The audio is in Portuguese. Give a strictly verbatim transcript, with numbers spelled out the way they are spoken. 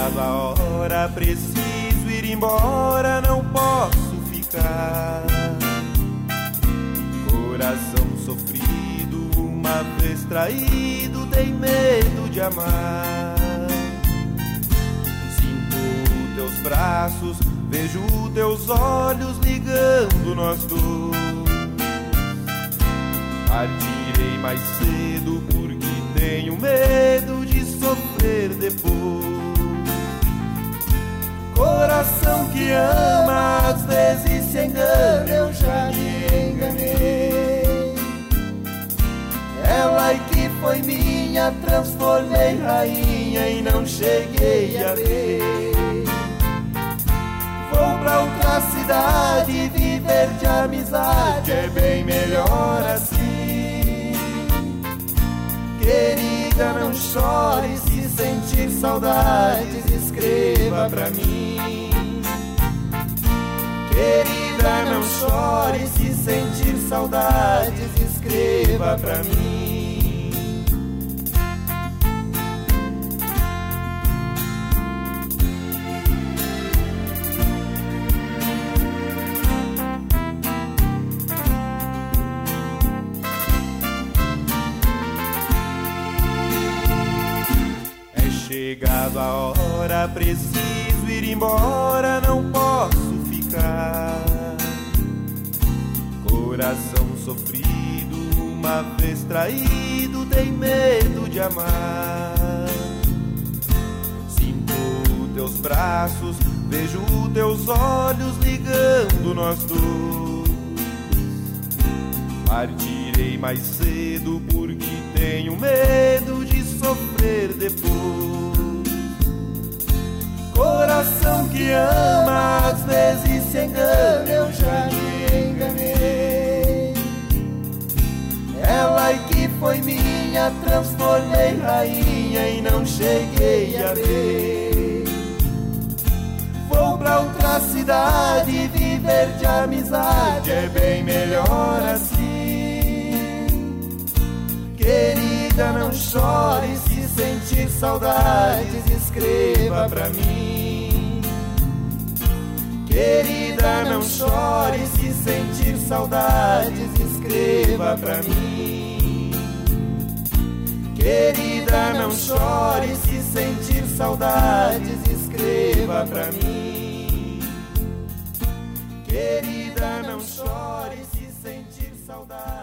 chegado a hora, preciso ir embora, não posso ficar. Coração sofrido, uma vez traído, tem medo de amar. Sinto teus braços, vejo teus olhos ligando nós dois. Partirei mais cedo porque tenho medo de sofrer depois. Coração que ama, às vezes se engana, eu já me enganei. Ela que foi minha, transformei rainha e não cheguei a ver. Vou pra outra cidade, viver de amizade é bem melhor assim. Querida, não chore, se sentir saudades, escreva pra mim. Querida, não chore, se sentir saudades, escreva pra mim. Chegado a hora, preciso ir embora, não posso ficar. Coração sofrido, uma vez traído, tem medo de amar. Sinto teus braços, vejo teus olhos ligando nós dois. Partirei mais cedo porque tenho medo de sofrer depois. Coração que ama, às vezes se engana, eu já me enganei. Ela que foi minha, transformei rainha e não cheguei a ver. Vou pra outra cidade, viver de amizade é bem melhor assim. Querida, não chore, se sentir saudades, escreva pra mim. Querida, não chore, se sentir saudades, escreva pra mim. Querida, não chore, se sentir saudades, escreva pra mim. Querida, não chore, se sentir saudades.